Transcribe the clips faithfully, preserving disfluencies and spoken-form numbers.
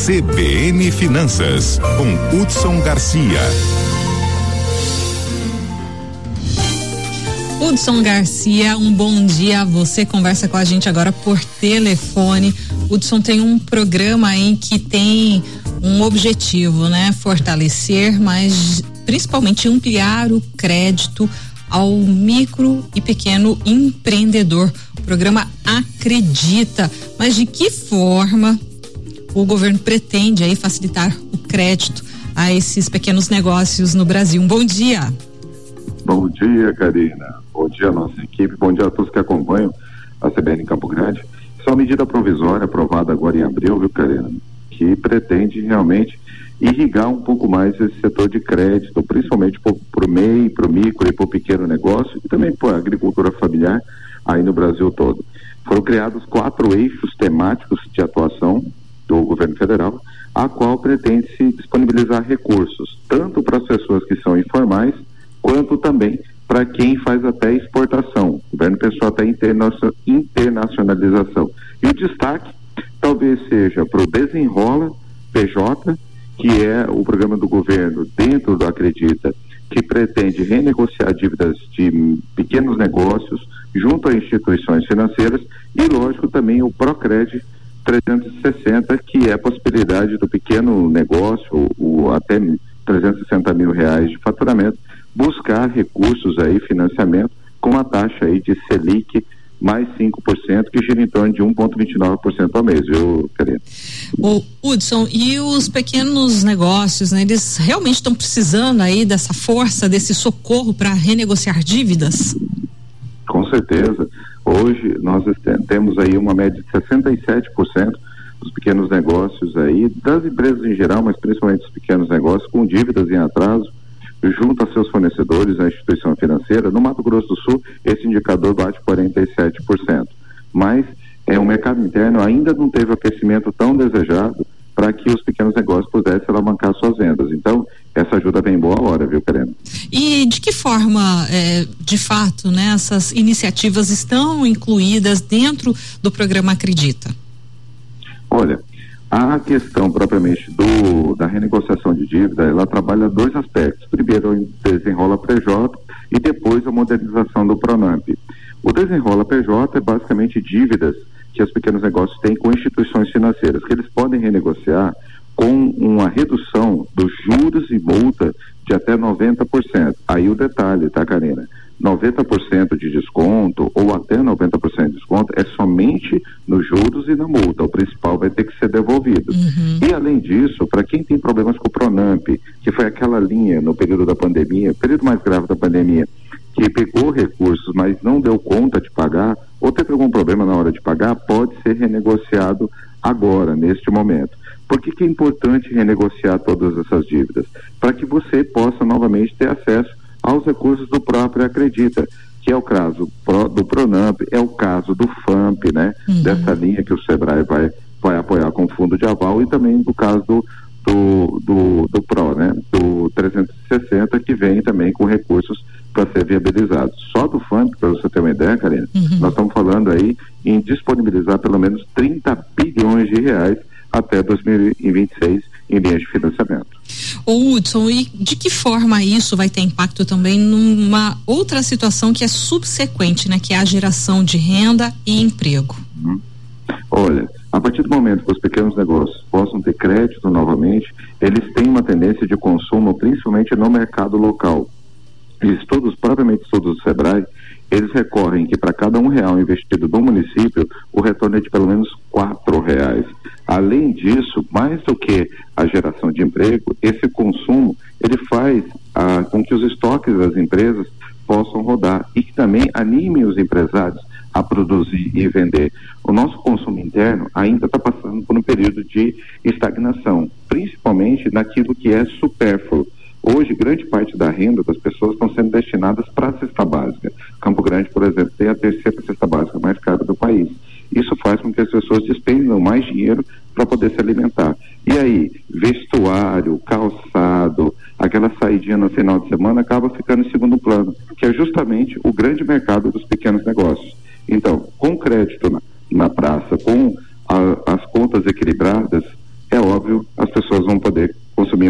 C B N Finanças, com Hudson Garcia. Hudson Garcia, um bom dia. Você conversa com a gente agora por telefone. Hudson tem um programa em que tem um objetivo, né? Fortalecer, mas principalmente ampliar o crédito ao micro e pequeno empreendedor. O programa Acredita. Mas de que forma o governo pretende aí facilitar o crédito a esses pequenos negócios no Brasil? Um bom dia. Bom dia, Karina. Bom dia, nossa equipe. Bom dia a todos que acompanham a C B N em Campo Grande. Isso é uma medida provisória aprovada agora em abril, viu, Karina? Que pretende realmente irrigar um pouco mais esse setor de crédito, principalmente para o M E I, para o micro e para o pequeno negócio, e também para a agricultura familiar aí no Brasil todo. Foram criados quatro eixos temáticos de atuação do governo federal, a qual pretende se disponibilizar recursos, tanto para as pessoas que são informais, quanto também para quem faz até exportação. O governo pensou até internacionalização. E o destaque talvez seja para o Desenrola P J, que é o programa do governo dentro do Acredita, que pretende renegociar dívidas de pequenos negócios junto a instituições financeiras, e lógico também o Procred trezentos e sessenta, que é a possibilidade do pequeno negócio, o até trezentos e sessenta mil reais de faturamento, buscar recursos aí, financiamento, com uma taxa aí de Selic mais cinco por cento, que gira em torno de um vírgula vinte e nove por cento ao mês, viu, Karina? O Hudson, e os pequenos negócios, né, eles realmente estão precisando aí dessa força, desse socorro para renegociar dívidas? Com certeza. Hoje nós temos aí uma média de sessenta e sete por cento dos pequenos negócios aí, das empresas em geral, mas principalmente dos pequenos negócios, com dívidas em atraso, junto a seus fornecedores, a instituição financeira. No Mato Grosso do Sul, esse indicador bate quarenta e sete por cento. Mas é, o mercado interno ainda não teve o aquecimento tão desejado para que os pequenos negócios pudessem alavancar suas vendas. Então, essa ajuda vem em boa hora, viu, Karina? E de que forma, é, de fato, né, essas iniciativas estão incluídas dentro do programa Acredita? Olha, a questão propriamente do, da renegociação de dívida, ela trabalha dois aspectos. Primeiro, o Desenrola P J e depois a modernização do Pronamp. O Desenrola P J é basicamente dívidas que os pequenos negócios têm com instituições financeiras, que eles podem renegociar com uma redução dos juros e multa de até noventa por cento. Aí o detalhe, tá, Karina? noventa por cento de desconto ou até noventa por cento de desconto é somente nos juros e na multa. O principal vai ter que ser devolvido. Uhum. E além disso, para quem tem problemas com o Pronamp, que foi aquela linha no período da pandemia, período mais grave da pandemia, que pegou recursos, mas não deu conta de pagar, ou teve algum problema na hora de pagar, pode ser renegociado agora, neste momento. Por que que é importante renegociar todas essas dívidas? Para que você possa novamente ter acesso aos recursos do próprio Acredita, que é o caso do Pronamp, é o caso do FAMP, né? Uhum. Dessa linha que o Sebrae vai, vai apoiar com fundo de aval, e também do caso do, do, do, do Pro, né? Do trezentos e sessenta, que vem também com recursos para ser viabilizados. Só do FAMP, para você ter uma ideia, Karina, uhum. nós estamos falando aí em disponibilizar pelo menos trinta bilhões de reais até dois mil e vinte e seis em linhas de financiamento. Ô Hudson, e de que forma isso vai ter impacto também numa outra situação que é subsequente, né? Que é a geração de renda e emprego? Uhum. Olha, a partir do momento que os pequenos negócios possam ter crédito novamente, eles têm uma tendência de consumo, principalmente no mercado local. Estudos, propriamente estudos do Sebrae, eles recorrem que para cada um real investido no município, o retorno é de pelo menos quatro reais. Além disso, mais do que a geração de emprego, esse consumo, ele faz ah, com que os estoques das empresas possam rodar e que também anime os empresários a produzir e vender. O nosso consumo interno ainda está passando por um período de estagnação, principalmente naquilo que é supérfluo. Hoje, grande parte da renda das pessoas estão sendo destinadas para a cesta básica. Campo Grande, por exemplo, tem a terceira cesta básica mais cara do país. Isso faz com que as pessoas despendam mais dinheiro para poder se alimentar. E aí, vestuário, calçado, aquela saidinha no final de semana acaba ficando em segundo plano, que é justamente o grande mercado dos pequenos negócios. Então, com crédito na, na praça, com a, as contas equilibradas, é óbvio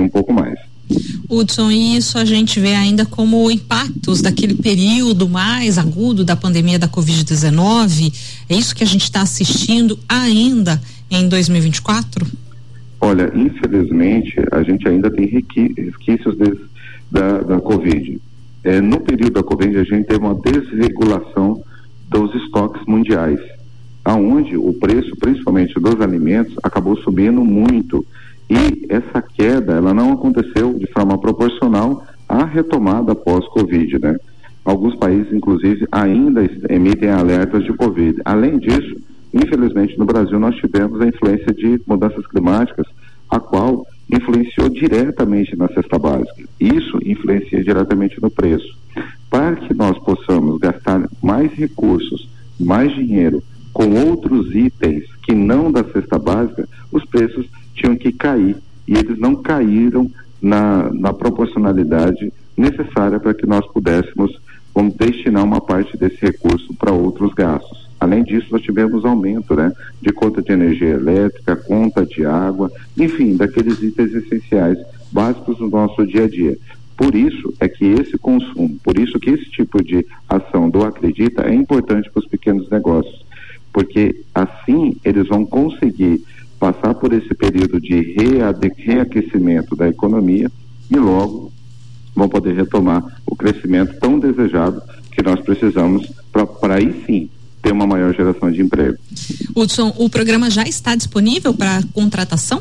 um pouco mais. Hudson, e isso a gente vê ainda como impactos daquele período mais agudo da pandemia da covid dezenove? É isso que a gente está assistindo ainda em dois mil e vinte e quatro? Olha, infelizmente, a gente ainda tem resquícios desse, da, da Covid. É, no período da Covid, a gente teve uma desregulação dos estoques mundiais, aonde o preço, principalmente dos alimentos, acabou subindo muito. E essa queda, ela não aconteceu de forma proporcional à retomada pós-Covid, né? Alguns países, inclusive, ainda emitem alertas de Covid. Além disso, infelizmente, no Brasil, nós tivemos a influência de mudanças climáticas, a qual influenciou diretamente na cesta básica. Isso influencia diretamente no preço. Para que nós possamos gastar mais recursos, mais dinheiro, com outros itens que não da cesta básica, os preços tinham que cair, e eles não caíram na, na proporcionalidade necessária para que nós pudéssemos vamos, destinar uma parte desse recurso para outros gastos. Além disso, nós tivemos aumento, né, de conta de energia elétrica, conta de água, enfim, daqueles itens essenciais, básicos do nosso dia a dia. Por isso é que esse consumo, por isso que esse tipo de ação do Acredita é importante para os pequenos negócios, porque assim eles vão conseguir passar por esse período de reaquecimento da economia e logo vão poder retomar o crescimento tão desejado que nós precisamos para aí sim ter uma maior geração de emprego. Hudson, o programa já está disponível para contratação?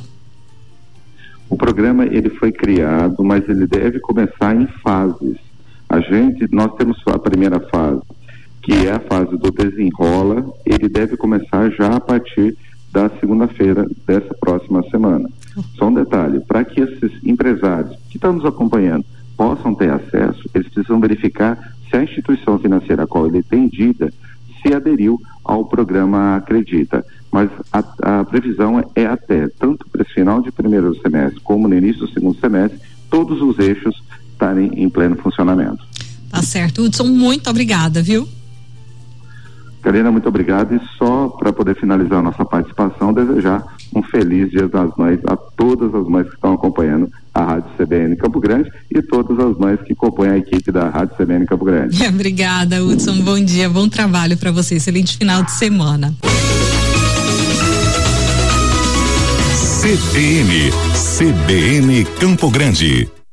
O programa ele foi criado, mas ele deve começar em fases. A gente, nós temos a primeira fase, que é a fase do desenrola, ele deve começar já a partir da segunda-feira dessa próxima semana. Só um detalhe, para que esses empresários que estão nos acompanhando possam ter acesso, eles precisam verificar se a instituição financeira a qual ele tem dívida se aderiu ao programa Acredita. Mas a, a previsão é, é até, tanto para esse final de primeiro semestre como no início do segundo semestre, todos os eixos estarem em pleno funcionamento. Tá certo. Hudson, muito obrigada, viu? Karina, muito obrigado, e só para poder finalizar a nossa participação, desejar um feliz Dia das Mães a todas as mães que estão acompanhando a Rádio C B N Campo Grande e todas as mães que compõem a equipe da Rádio C B N Campo Grande. Obrigada, Hudson, bom dia, bom trabalho para você, excelente final de semana. C B N, C B N Campo Grande.